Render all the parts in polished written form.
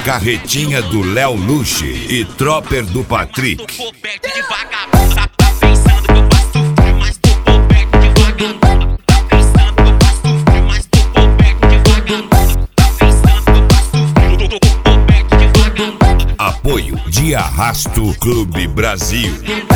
Carretinha do Léo Luche e Tropper do Patrick. Apoio de Arrasto Clube Brasil.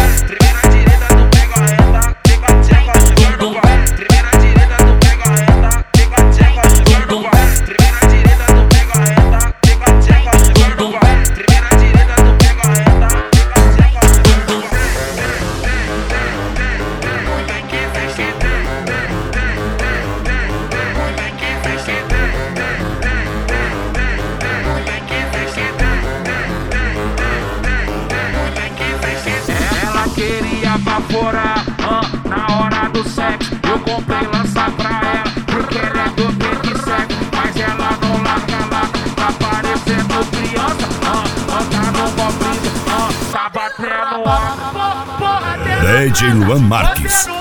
Queria baforar, na hora do sexo. Eu comprei lança pra ela, porque ela é do pique sexo. Mas ela não larga, tá parecendo criança. Anda no mó brisa, tá batendo DJ Luan Marques.